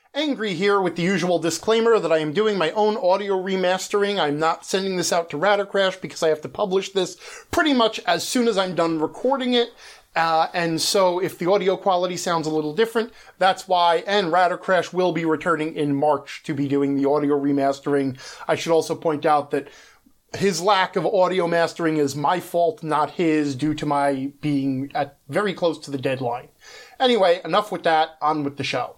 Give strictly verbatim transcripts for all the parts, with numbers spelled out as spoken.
Angry here with the usual disclaimer that I am doing my own audio remastering. I'm not sending this out to Radicrash because I have to publish this pretty much as soon as I'm done recording it. Uh, and so if the audio quality sounds a little different, that's why. And Radicrash will be returning in March to be doing the audio remastering. I should also point out that his lack of audio mastering is my fault, not his, due to my being at very close to the deadline. Anyway, enough with that. On with the show.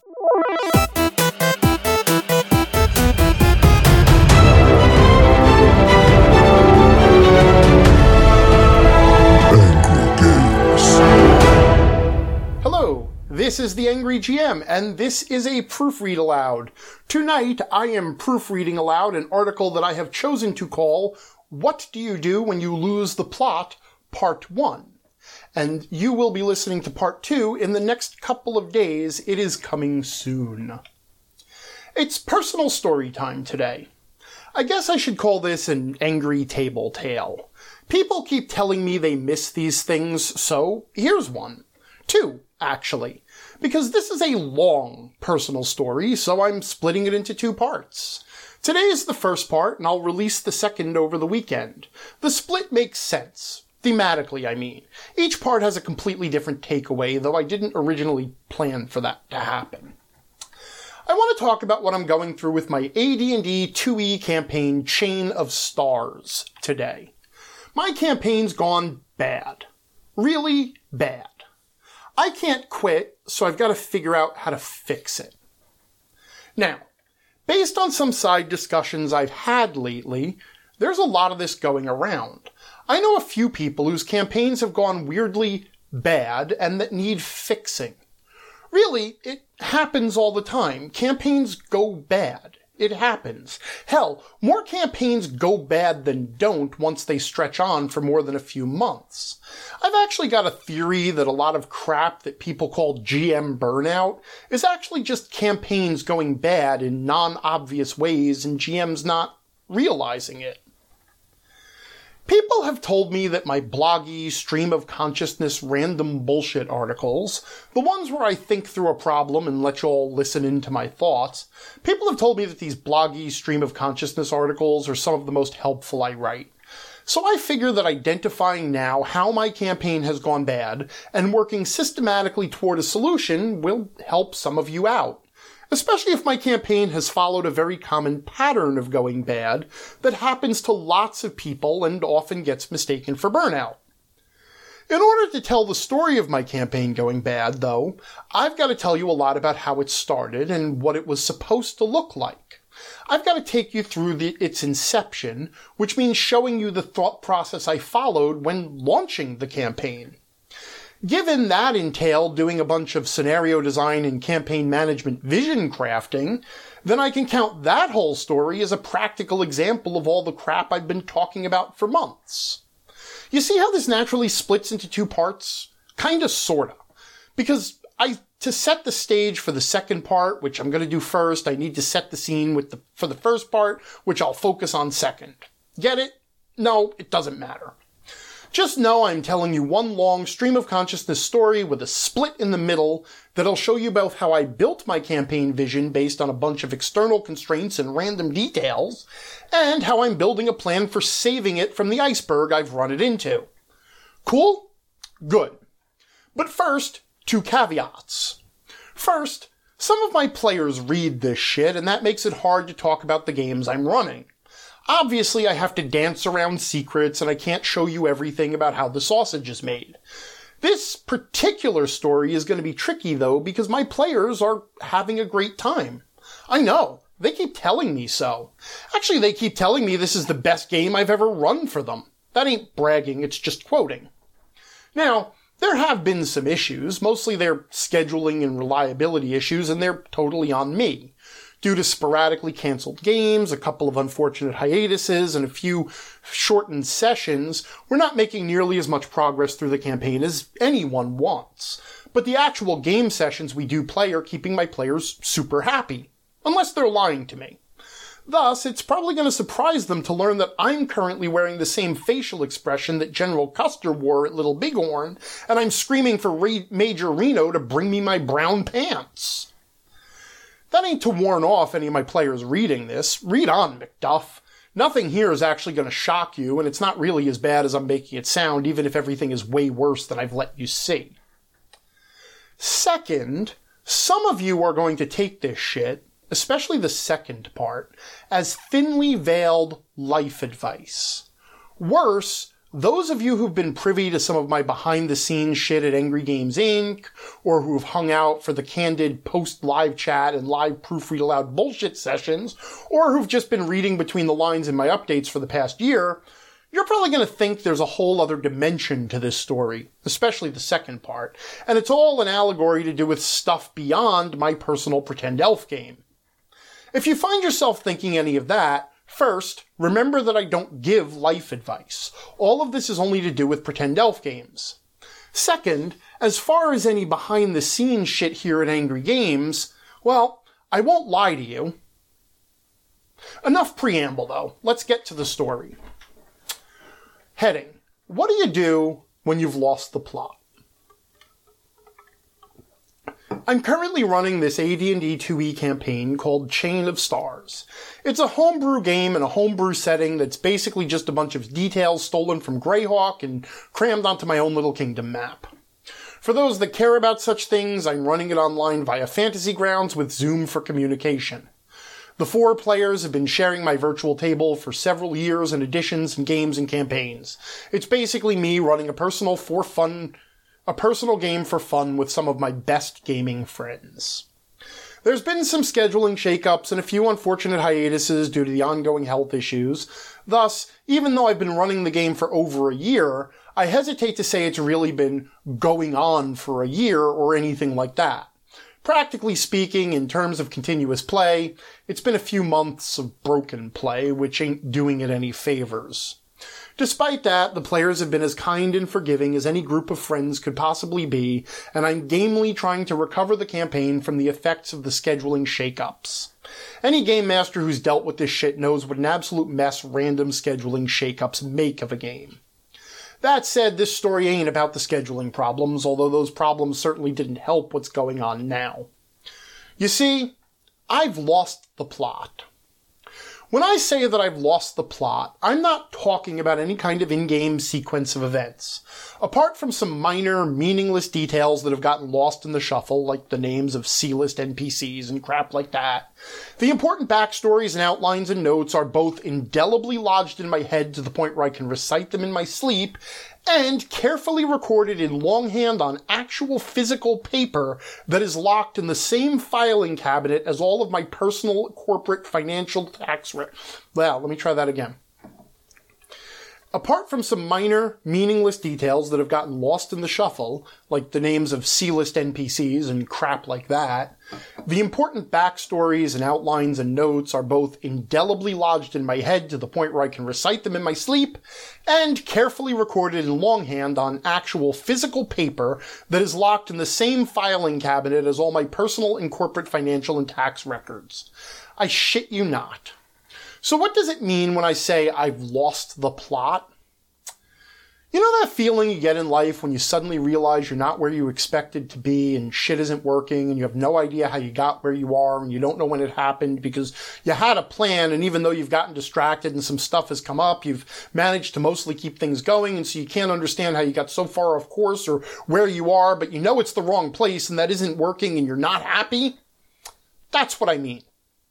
Hello, this is the Angry G M, and this is a Proofread Aloud. Tonight, I am proofreading aloud an article that I have chosen to call, What Do You Do When You Lose the Plot? Part one. And you will be listening to Part two in the next couple of days. It is coming soon. It's personal story time today. I guess I should call this an angry table tale. People keep telling me they miss these things, so here's one. Two, actually. Because this is a long personal story, so I'm splitting it into two parts. Today is the first part, and I'll release the second over the weekend. The split makes sense. Thematically, I mean. Each part has a completely different takeaway, though I didn't originally plan for that to happen. I want to talk about what I'm going through with my A D and D two E campaign, Chain of Stars, today. My campaign's gone bad. Really bad. I can't quit, so I've got to figure out how to fix it. Now, based on some side discussions I've had lately, there's a lot of this going around. I know a few people whose campaigns have gone weirdly bad and that need fixing. Really, it happens all the time. Campaigns go bad. It happens. Hell, more campaigns go bad than don't once they stretch on for more than a few months. I've actually got a theory that a lot of crap that people call G M burnout is actually just campaigns going bad in non-obvious ways and G Ms not realizing it. People have told me that my bloggy, stream of consciousness, random bullshit articles, the ones where I think through a problem and let you all listen into my thoughts, people have told me that these bloggy, stream of consciousness articles are some of the most helpful I write. So I figure that identifying now how my campaign has gone bad and working systematically toward a solution will help some of you out. Especially if my campaign has followed a very common pattern of going bad that happens to lots of people and often gets mistaken for burnout. In order to tell the story of my campaign going bad, though, I've got to tell you a lot about how it started and what it was supposed to look like. I've got to take you through the, its inception, which means showing you the thought process I followed when launching the campaign. Given that entailed doing a bunch of scenario design and campaign management vision crafting, then I can count that whole story as a practical example of all the crap I've been talking about for months. You see how this naturally splits into two parts? Kinda, sorta. Because I, to set the stage for the second part, which I'm gonna do first, I need to set the scene with the, for the first part, which I'll focus on second. Get it? No, it doesn't matter. Just know I'm telling you one long stream of consciousness story with a split in the middle that'll show you both how I built my campaign vision based on a bunch of external constraints and random details, and how I'm building a plan for saving it from the iceberg I've run it into. Cool? Good. But first, two caveats. First, some of my players read this shit, and that makes it hard to talk about the games I'm running. Obviously, I have to dance around secrets, and I can't show you everything about how the sausage is made. This particular story is going to be tricky, though, because my players are having a great time. I know. They keep telling me so. Actually, they keep telling me this is the best game I've ever run for them. That ain't bragging, it's just quoting. Now, there have been some issues. Mostly they're scheduling and reliability issues, and they're totally on me. Due to sporadically canceled games, a couple of unfortunate hiatuses, and a few shortened sessions, we're not making nearly as much progress through the campaign as anyone wants. But the actual game sessions we do play are keeping my players super happy. Unless they're lying to me. Thus, it's probably going to surprise them to learn that I'm currently wearing the same facial expression that General Custer wore at Little Bighorn, and I'm screaming for Ra- Major Reno to bring me my brown pants. that ain't to warn off any of my players reading this. Read on, McDuff. Nothing here is actually going to shock you, and it's not really as bad as I'm making it sound, even if everything is way worse than I've let you see. Second, some of you are going to take this shit, especially the second part, as thinly veiled life advice. Worse, those of you who've been privy to some of my behind-the-scenes shit at Angry Games Incorporated, or who've hung out for the candid post-live chat and live proofread aloud bullshit sessions, or who've just been reading between the lines in my updates for the past year, you're probably going to think there's a whole other dimension to this story, especially the second part, and it's all an allegory to do with stuff beyond my personal pretend elf game. If you find yourself thinking any of that, first, remember that I don't give life advice. All of this is only to do with pretend elf games. Second, as far as any behind-the-scenes shit here at Angry Games, well, I won't lie to you. Enough preamble, though. Let's get to the story. Heading. What do you do when you've lost the plot? I'm currently running this A D and D two E campaign called Chain of Stars. It's a homebrew game in a homebrew setting that's basically just a bunch of details stolen from Greyhawk and crammed onto my own little kingdom map. For those that care about such things, I'm running it online via Fantasy Grounds with Zoom for communication. The four players have been sharing my virtual table for several years in editions and games and campaigns. It's basically me running a personal for fun A personal game for fun with some of my best gaming friends. There's been some scheduling shakeups and a few unfortunate hiatuses due to the ongoing health issues. Thus, even though I've been running the game for over a year, I hesitate to say it's really been going on for a year or anything like that. Practically speaking, in terms of continuous play, it's been a few months of broken play, which ain't doing it any favors. Despite that, the players have been as kind and forgiving as any group of friends could possibly be, and I'm gamely trying to recover the campaign from the effects of the scheduling shakeups. Any game master who's dealt with this shit knows what an absolute mess random scheduling shakeups make of a game. That said, this story ain't about the scheduling problems, although those problems certainly didn't help what's going on now. You see, I've lost the plot. When I say that I've lost the plot, I'm not talking about any kind of in-game sequence of events. Apart from some minor, meaningless details that have gotten lost in the shuffle, like the names of C-list N P Cs and crap like that, the important backstories and outlines and notes are both indelibly lodged in my head to the point where I can recite them in my sleep, and carefully recorded in longhand on actual physical paper that is locked in the same filing cabinet as all of my personal, corporate, financial tax re- Well, let me try that again. Apart from some minor, meaningless details that have gotten lost in the shuffle, like the names of C-list N P Cs and crap like that, the important backstories and outlines and notes are both indelibly lodged in my head to the point where I can recite them in my sleep, and carefully recorded in longhand on actual physical paper that is locked in the same filing cabinet as all my personal and corporate financial and tax records. I shit you not. So what does it mean when I say I've lost the plot? You know that feeling you get in life when you suddenly realize you're not where you expected to be and shit isn't working and you have no idea how you got where you are and you don't know when it happened because you had a plan, and even though you've gotten distracted and some stuff has come up, you've managed to mostly keep things going, and so you can't understand how you got so far off course or where you are, but you know it's the wrong place and that isn't working and you're not happy? That's what I mean.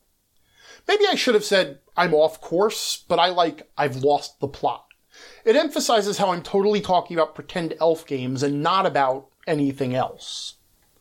Maybe I should have said I'm off course, but I like I've lost the plot. It emphasizes how I'm totally talking about pretend elf games and not about anything else.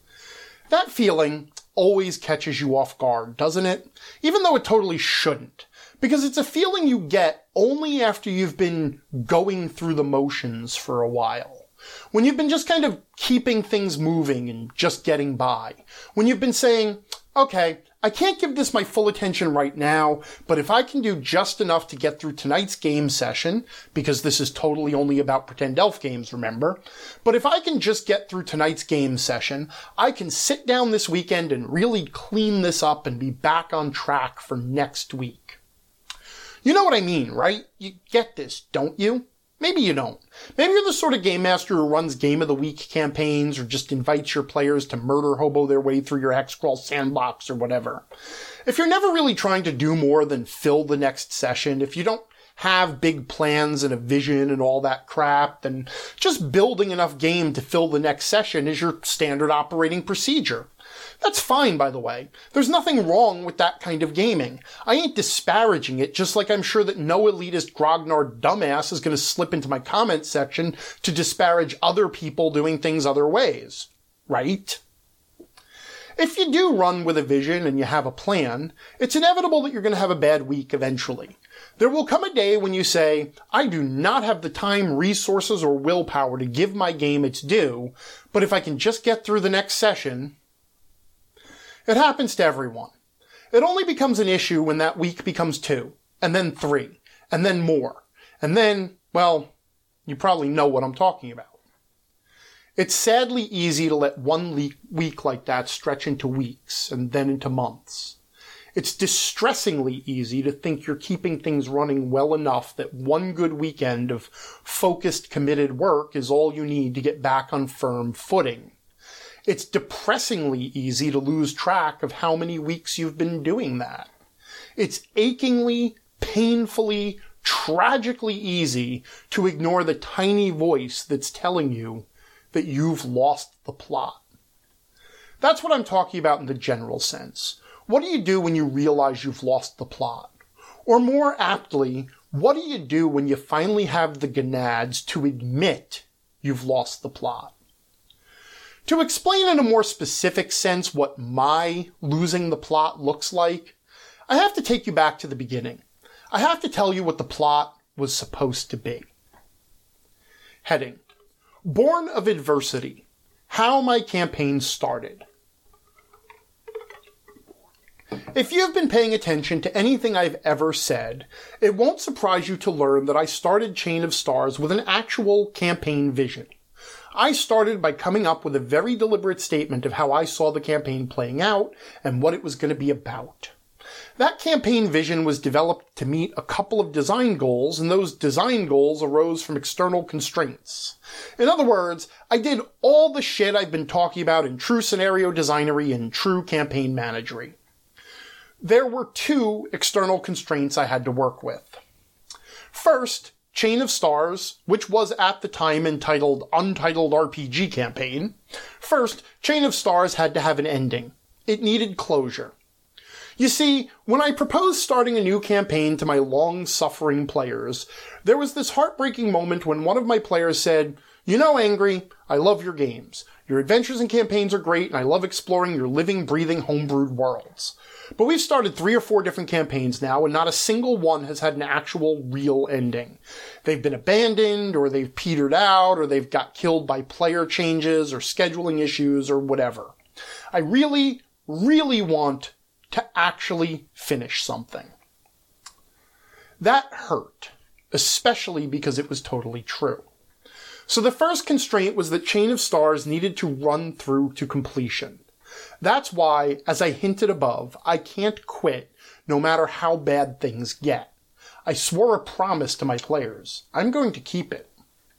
That feeling always catches you off guard, doesn't it? Even though it totally shouldn't. Because it's a feeling you get only after you've been going through the motions for a while. When you've been just kind of keeping things moving and just getting by. When you've been saying, okay, I can't give this my full attention right now, but if I can do just enough to get through tonight's game session, because this is totally only about pretend elf games, remember, but if I can just get through tonight's game session, I can sit down this weekend and really clean this up and be back on track for next week. You know what I mean, right? You get this, don't you? Maybe you don't. Maybe you're the sort of game master who runs Game of the Week campaigns or just invites your players to murder hobo their way through your Hexcrawl sandbox or whatever. If you're never really trying to do more than fill the next session, if you don't have big plans and a vision and all that crap, then just building enough game to fill the next session is your standard operating procedure. That's fine, by the way. There's nothing wrong with that kind of gaming. I ain't disparaging it, just like I'm sure that no elitist grognard dumbass is going to slip into my comments section to disparage other people doing things other ways. Right? If you do run with a vision and you have a plan, it's inevitable that you're going to have a bad week eventually. There will come a day when you say, I do not have the time, resources, or willpower to give my game its due, but if I can just get through the next session... It happens to everyone. It only becomes an issue when that week becomes two, and then three, and then more. And then, well, you probably know what I'm talking about. It's sadly easy to let one le- week like that stretch into weeks, and then into months. It's distressingly easy to think you're keeping things running well enough that one good weekend of focused, committed work is all you need to get back on firm footing. It's depressingly easy to lose track of how many weeks you've been doing that. It's achingly, painfully, tragically easy to ignore the tiny voice that's telling you that you've lost the plot. That's what I'm talking about in the general sense. What do you do when you realize you've lost the plot? Or more aptly, what do you do when you finally have the gonads to admit you've lost the plot? To explain in a more specific sense what my losing the plot looks like, I have to take you back to the beginning. I have to tell you what the plot was supposed to be. Heading: Born of Adversity. How my campaign started. If you've been paying attention to anything I've ever said, it won't surprise you to learn that I started Chain of Stars with an actual campaign vision. I started by coming up with a very deliberate statement of how I saw the campaign playing out and what it was going to be about. That campaign vision was developed to meet a couple of design goals, and those design goals arose from external constraints. In other words, I did all the shit I've been talking about in true scenario designery and true campaign managery. There were two external constraints I had to work with. First, Chain of Stars, which was at the time entitled Untitled R P G Campaign. First, Chain of Stars had to have an ending. It needed closure. You see, when I proposed starting a new campaign to my long-suffering players, there was this heartbreaking moment when one of my players said, "You know, Angry, I love your games. Your adventures and campaigns are great, and I love exploring your living, breathing, homebrewed worlds. But we've started three or four different campaigns now, and not a single one has had an actual, real ending. They've been abandoned, or they've petered out, or they've got killed by player changes, or scheduling issues, or whatever. I really, really want to actually finish something." That hurt, especially because it was totally true. So the first constraint was that Chain of Stars needed to run through to completion. That's why, as I hinted above, I can't quit no matter how bad things get. I swore a promise to my players. I'm going to keep it.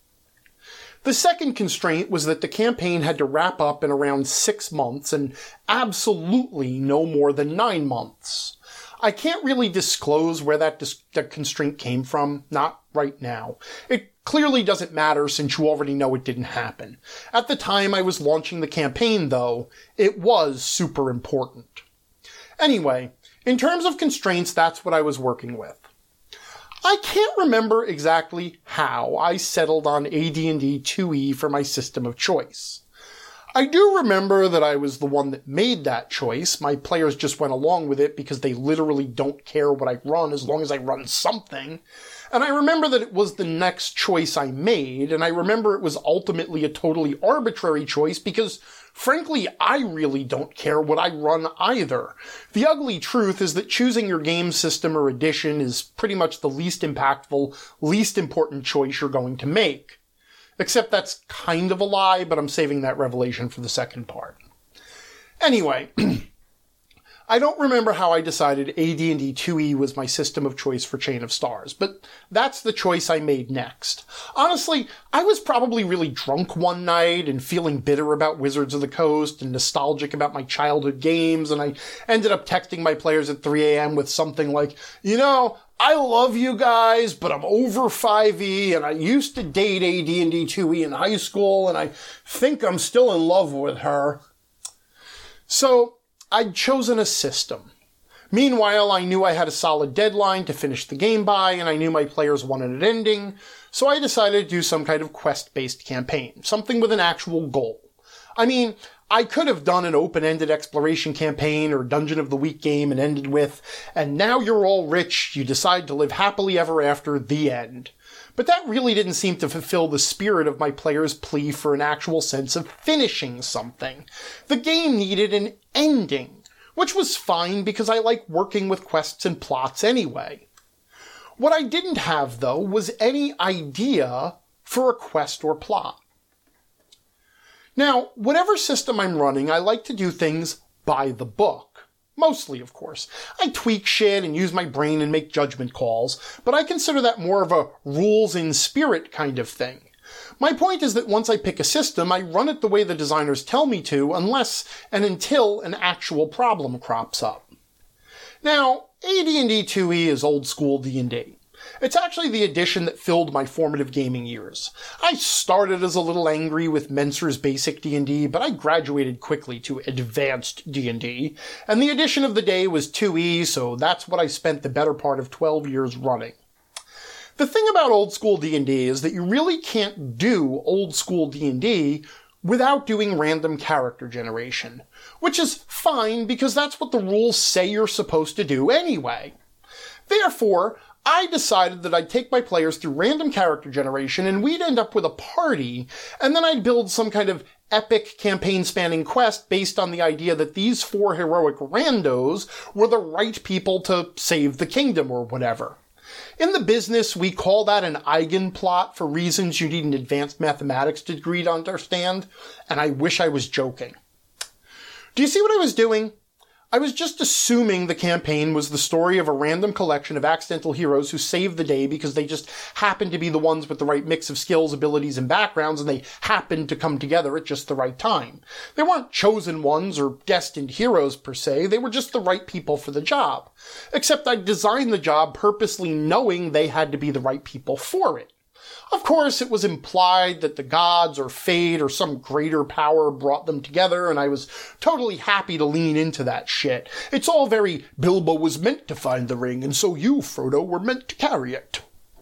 The second constraint was that the campaign had to wrap up in around six months and absolutely no more than nine months. I can't really disclose where that, dis- that constraint came from, not right now. It clearly doesn't matter since you already know it didn't happen. At the time I was launching the campaign, though, it was super important. Anyway, in terms of constraints, that's what I was working with. I can't remember exactly how I settled on A D and D two E for my system of choice. I do remember that I was the one that made that choice. My players just went along with it because they literally don't care what I run as long as I run something. And I remember that it was the next choice I made, and I remember it was ultimately a totally arbitrary choice because, frankly, I really don't care what I run either. The ugly truth is that choosing your game system or edition is pretty much the least impactful, least important choice you're going to make. Except that's kind of a lie, but I'm saving that revelation for the second part. Anyway, I don't remember how I decided A D and D two E was my system of choice for Chain of Stars, but that's the choice I made next. Honestly, I was probably really drunk one night and feeling bitter about Wizards of the Coast and nostalgic about my childhood games, and I ended up texting my players at three a.m. with something like, you know, I love you guys, but I'm over five E, and I used to date A D and D two E in high school, and I think I'm still in love with her. So, I'd chosen a system. Meanwhile, I knew I had a solid deadline to finish the game by, and I knew my players wanted it ending, so I decided to do some kind of quest-based campaign, something with an actual goal. I mean, I could have done an open-ended exploration campaign or Dungeon of the Week game and ended with, and now you're all rich, you decide to live happily ever after, the end. But that really didn't seem to fulfill the spirit of my players' plea for an actual sense of finishing something. The game needed an ending, which was fine because I like working with quests and plots anyway. What I didn't have, though, was any idea for a quest or plot. Now, whatever system I'm running, I like to do things by the book. Mostly, of course. I tweak shit and use my brain and make judgment calls, but I consider that more of a rules in spirit kind of thing. My point is that once I pick a system, I run it the way the designers tell me to, unless and until an actual problem crops up. Now, A D and D two E is old school D and D. It's actually the edition that filled my formative gaming years. I started as a little angry with Menser's basic D and D, but I graduated quickly to advanced D and D, and the edition of the day was two E, so that's what I spent the better part of twelve years running. The thing about old school D and D is that you really can't do old school D and D without doing random character generation, which is fine because that's what the rules say you're supposed to do anyway. Therefore, I decided that I'd take my players through random character generation and we'd end up with a party, and then I'd build some kind of epic campaign-spanning quest based on the idea that these four heroic randos were the right people to save the kingdom or whatever. In the business, we call that an eigenplot for reasons you need an advanced mathematics degree to understand, and I wish I was joking. Do you see what I was doing? I was just assuming the campaign was the story of a random collection of accidental heroes who saved the day because they just happened to be the ones with the right mix of skills, abilities, and backgrounds, and they happened to come together at just the right time. They weren't chosen ones or destined heroes per se, they were just the right people for the job. Except I designed the job purposely knowing they had to be the right people for it. Of course, it was implied that the gods or fate or some greater power brought them together, and I was totally happy to lean into that shit. It's all very Bilbo was meant to find the ring, and so you, Frodo, were meant to carry it.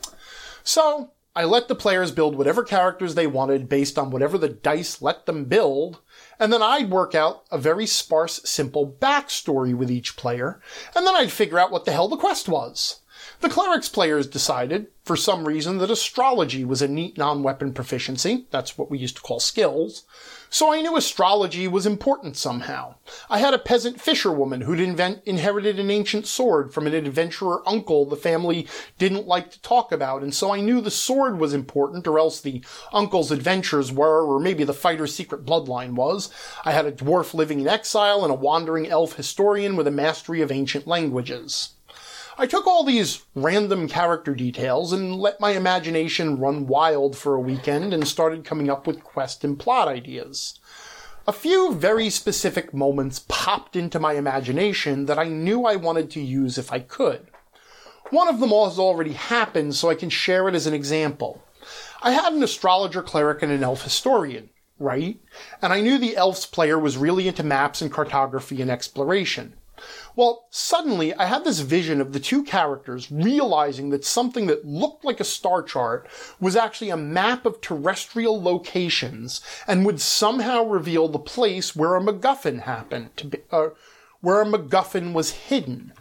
So, I let the players build whatever characters they wanted based on whatever the dice let them build, and then I'd work out a very sparse, simple backstory with each player, and then I'd figure out what the hell the quest was. The clerics players decided, for some reason, that astrology was a neat non-weapon proficiency. That's what we used to call skills. So I knew astrology was important somehow. I had a peasant fisherwoman who'd invent, inherited an ancient sword from an adventurer uncle the family didn't like to talk about, and so I knew the sword was important, or else the uncle's adventures were, or maybe the fighter's secret bloodline was. I had a dwarf living in exile and a wandering elf historian with a mastery of ancient languages. I took all these random character details and let my imagination run wild for a weekend and started coming up with quest and plot ideas. A few very specific moments popped into my imagination that I knew I wanted to use if I could. One of them has already happened, so I can share it as an example. I had an astrologer cleric and an elf historian, right? And I knew the elf's player was really into maps and cartography and exploration. Well, suddenly I had this vision of the two characters realizing that something that looked like a star chart was actually a map of terrestrial locations and would somehow reveal the place where a MacGuffin happened to be, uh, where a MacGuffin was hidden.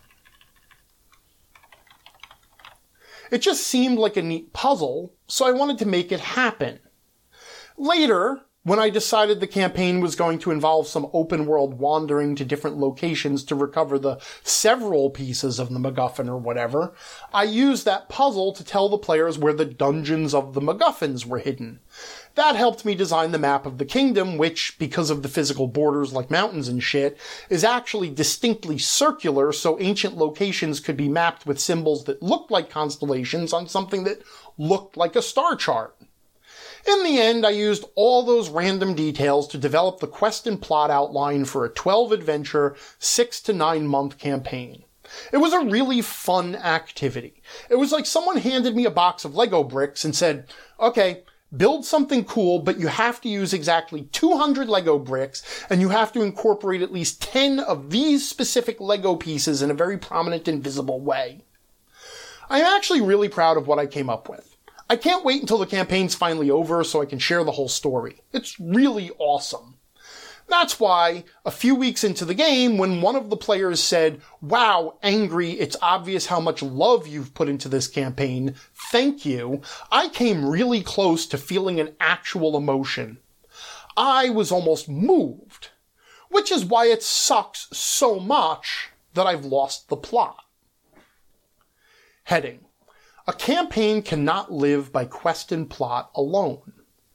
It just seemed like a neat puzzle, so I wanted to make it happen. Later, When I decided the campaign was going to involve some open-world wandering to different locations to recover the several pieces of the MacGuffin or whatever, I used that puzzle to tell the players where the dungeons of the MacGuffins were hidden. That helped me design the map of the kingdom, which, because of the physical borders like mountains and shit, is actually distinctly circular, so ancient locations could be mapped with symbols that looked like constellations on something that looked like a star chart. In the end, I used all those random details to develop the quest and plot outline for a twelve-adventure, six to nine month campaign. It was a really fun activity. It was like someone handed me a box of Lego bricks and said, okay, build something cool, but you have to use exactly two hundred Lego bricks, and you have to incorporate at least ten of these specific Lego pieces in a very prominent and visible way. I'm actually really proud of what I came up with. I can't wait until the campaign's finally over so I can share the whole story. It's really awesome. That's why, a few weeks into the game, when one of the players said, "Wow, Angry, it's obvious how much love you've put into this campaign. Thank you," I came really close to feeling an actual emotion. I was almost moved, which is why it sucks so much that I've lost the plot. Heading. A campaign cannot live by quest and plot alone.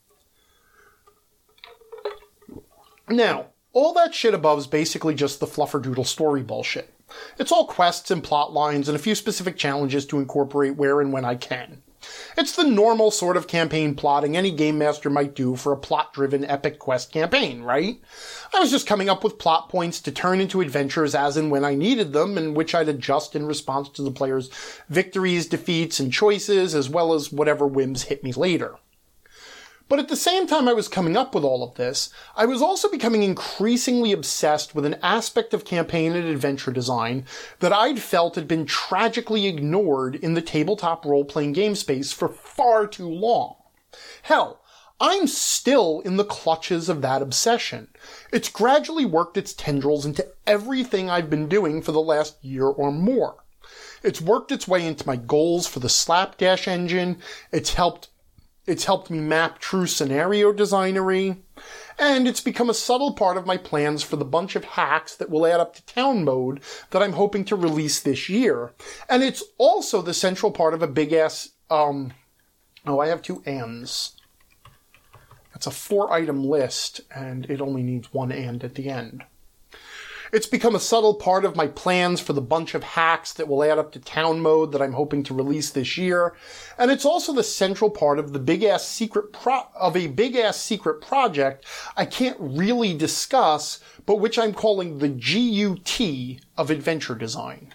Now, all that shit above is basically just the flufferdoodle story bullshit. It's all quests and plot lines and a few specific challenges to incorporate where and when I can. It's the normal sort of campaign plotting any game master might do for a plot-driven epic quest campaign, right? I was just coming up with plot points to turn into adventures as and when I needed them, and which I'd adjust in response to the player's victories, defeats, and choices, as well as whatever whims hit me later. But at the same time I was coming up with all of this, I was also becoming increasingly obsessed with an aspect of campaign and adventure design that I'd felt had been tragically ignored in the tabletop role-playing game space for far too long. Hell, I'm still in the clutches of that obsession. It's gradually worked its tendrils into everything I've been doing for the last year or more. It's worked its way into my goals for the Slapdash engine, it's helped It's helped me map true scenario designery, and it's become a subtle part of my plans for the bunch of hacks that will add up to town mode that I'm hoping to release this year. And it's also the central part of a big-ass, um, oh, I have two ands. It's a four-item list, and it only needs one and at the end. It's become a subtle part of my plans for the bunch of hacks that will add up to town mode that I'm hoping to release this year, and it's also the central part of the big-ass secret pro- of a big-ass secret project I can't really discuss, but which I'm calling the G U T of adventure design.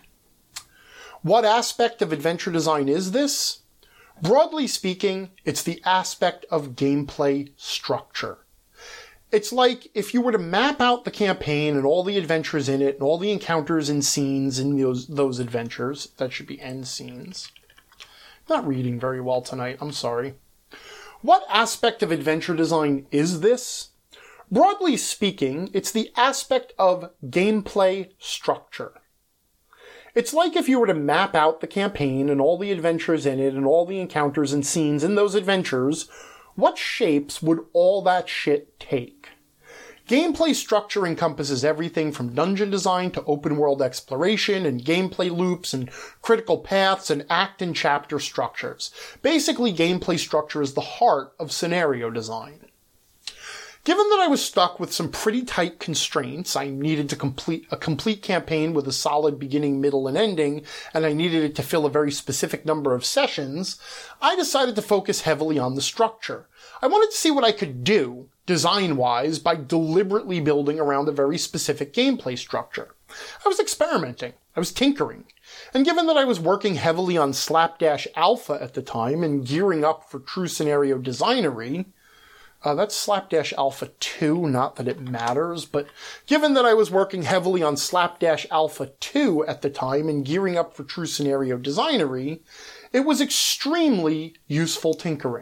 What aspect of adventure design is this? Broadly speaking, it's the aspect of gameplay structure. It's like if you were to map out the campaign and all the adventures in it and all the encounters and scenes in those those adventures. That should be end scenes. Not reading very well tonight, I'm sorry. What aspect of adventure design is this? Broadly speaking, it's the aspect of gameplay structure. It's like if you were to map out the campaign and all the adventures in it and all the encounters and scenes in those adventures. What shapes would all that shit take? Gameplay structure encompasses everything from dungeon design to open-world exploration and gameplay loops and critical paths and act and chapter structures. Basically, gameplay structure is the heart of scenario design. Given that I was stuck with some pretty tight constraints, I needed to complete a complete campaign with a solid beginning, middle, and ending, and I needed it to fill a very specific number of sessions, I decided to focus heavily on the structure. I wanted to see what I could do, design-wise, by deliberately building around a very specific gameplay structure. I was experimenting. I was tinkering. And given that I was working heavily on Slapdash Alpha at the time and gearing up for true scenario designery, Uh, that's Slapdash Alpha two, not that it matters, but given that I was working heavily on Slapdash Alpha two at the time and gearing up for true scenario designery, it was extremely useful tinkering.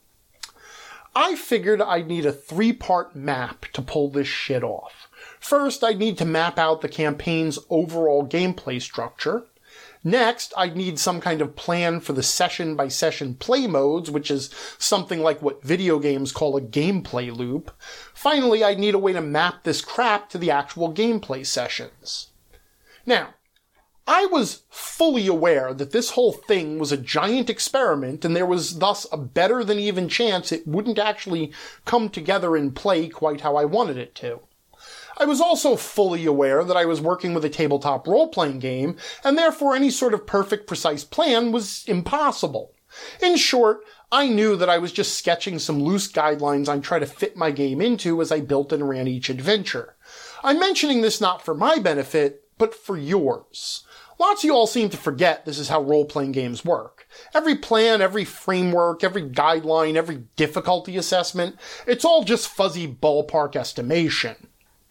I figured I'd need a three-part map to pull this shit off. First, I'd need to map out the campaign's overall gameplay structure. Next, I'd need some kind of plan for the session-by-session play modes, which is something like what video games call a gameplay loop. Finally, I'd need a way to map this crap to the actual gameplay sessions. Now, I was fully aware that this whole thing was a giant experiment, and there was thus a better than even chance it wouldn't actually come together and play quite how I wanted it to. I was also fully aware that I was working with a tabletop role-playing game, and therefore any sort of perfect, precise plan was impossible. In short, I knew that I was just sketching some loose guidelines I'd try to fit my game into as I built and ran each adventure. I'm mentioning this not for my benefit, but for yours. Lots of you all seem to forget this is how role-playing games work. Every plan, every framework, every guideline, every difficulty assessment, it's all just fuzzy ballpark estimation.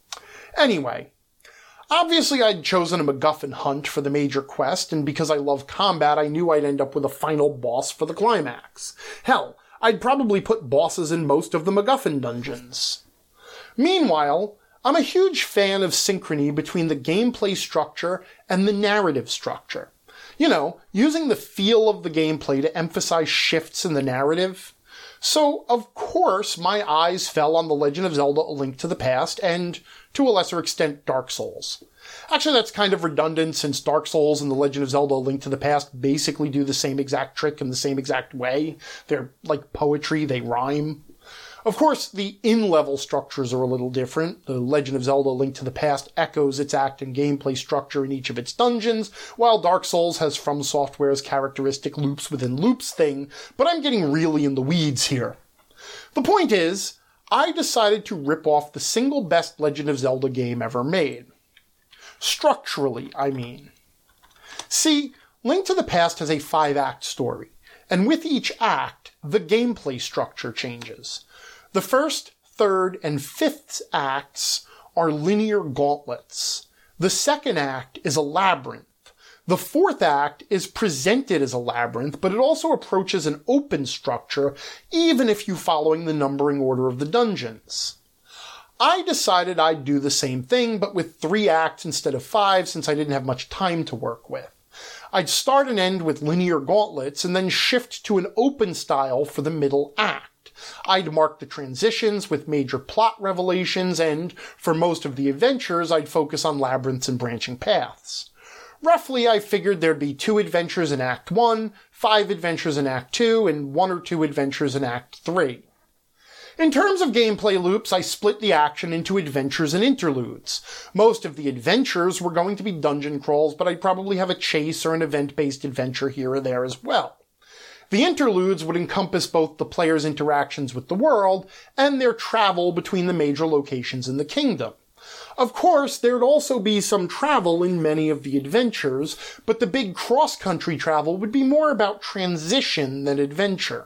Anyway, obviously I'd chosen a MacGuffin hunt for the major quest, and because I love combat, I knew I'd end up with a final boss for the climax. Hell, I'd probably put bosses in most of the MacGuffin dungeons. Meanwhile, I'm a huge fan of synchrony between the gameplay structure and the narrative structure. You know, using the feel of the gameplay to emphasize shifts in the narrative. So, of course, my eyes fell on The Legend of Zelda: A Link to the Past, and, to a lesser extent, Dark Souls. Actually, that's kind of redundant, since Dark Souls and The Legend of Zelda: A Link to the Past basically do the same exact trick in the same exact way. They're like poetry, they rhyme. Of course, the in-level structures are a little different. The Legend of Zelda: A Link to the Past echoes its act and gameplay structure in each of its dungeons, while Dark Souls has From Software's characteristic loops within loops thing, but I'm getting really in the weeds here. The point is, I decided to rip off the single best Legend of Zelda game ever made. Structurally, I mean. See, Link to the Past has a five-act story, and with each act, the gameplay structure changes. The first, third, and fifth acts are linear gauntlets. The second act is a labyrinth. The fourth act is presented as a labyrinth, but it also approaches an open structure, even if you're following the numbering order of the dungeons. I decided I'd do the same thing, but with three acts instead of five, since I didn't have much time to work with. I'd start and end with linear gauntlets, and then shift to an open style for the middle act. I'd mark the transitions with major plot revelations, and, for most of the adventures, I'd focus on labyrinths and branching paths. Roughly, I figured there'd be two adventures in Act one, five adventures in Act two, and one or two adventures in Act three. In terms of gameplay loops, I split the action into adventures and interludes. Most of the adventures were going to be dungeon crawls, but I'd probably have a chase or an event-based adventure here or there as well. The interludes would encompass both the player's interactions with the world and their travel between the major locations in the kingdom. Of course, there'd also be some travel in many of the adventures, but the big cross-country travel would be more about transition than adventure.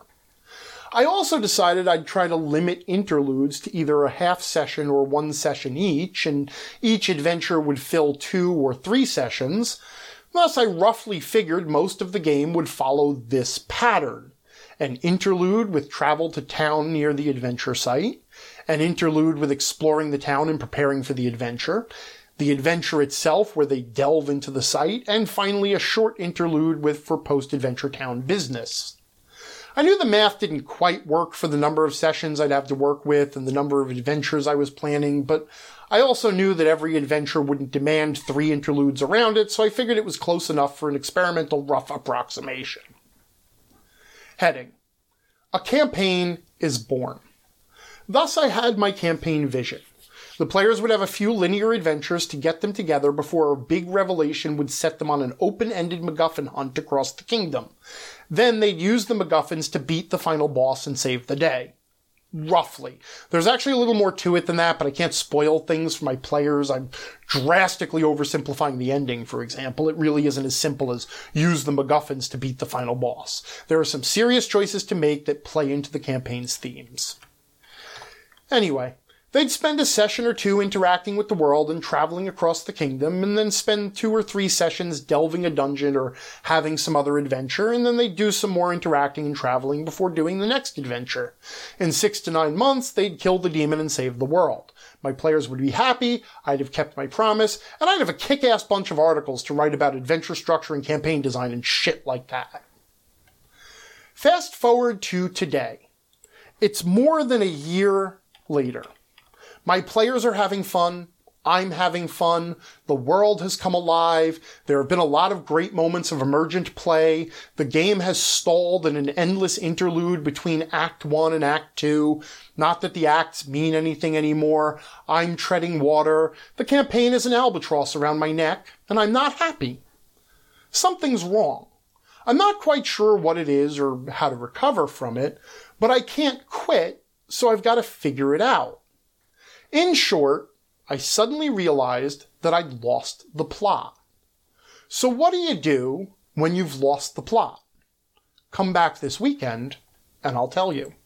I also decided I'd try to limit interludes to either a half session or one session each, and each adventure would fill two or three sessions. Thus, I roughly figured most of the game would follow this pattern. An interlude with travel to town near the adventure site, an interlude with exploring the town and preparing for the adventure, the adventure itself where they delve into the site, and finally a short interlude with for post-adventure town business. I knew the math didn't quite work for the number of sessions I'd have to work with and the number of adventures I was planning, but I also knew that every adventure wouldn't demand three interludes around it, so I figured it was close enough for an experimental rough approximation. Heading: A campaign is born. Thus I had my campaign vision. The players would have a few linear adventures to get them together before a big revelation would set them on an open-ended MacGuffin hunt across the kingdom. Then they'd use the MacGuffins to beat the final boss and save the day. Roughly. There's actually a little more to it than that, but I can't spoil things for my players. I'm drastically oversimplifying the ending, for example. It really isn't as simple as use the MacGuffins to beat the final boss. There are some serious choices to make that play into the campaign's themes. Anyway, They'd spend a session or two interacting with the world and traveling across the kingdom, and then spend two or three sessions delving a dungeon or having some other adventure, and then they'd do some more interacting and traveling before doing the next adventure. In six to nine months, they'd kill the demon and save the world. My players would be happy, I'd have kept my promise, and I'd have a kick-ass bunch of articles to write about adventure structure and campaign design and shit like that. Fast forward to today. It's more than a year later. My players are having fun. I'm having fun. The world has come alive. There have been a lot of great moments of emergent play. The game has stalled in an endless interlude between Act one and Act two. Not that the acts mean anything anymore. I'm treading water. The campaign is an albatross around my neck, and I'm not happy. Something's wrong. I'm not quite sure what it is or how to recover from it, but I can't quit, so I've got to figure it out. In short, I suddenly realized that I'd lost the plot. So what do you do when you've lost the plot? Come back this weekend, and I'll tell you.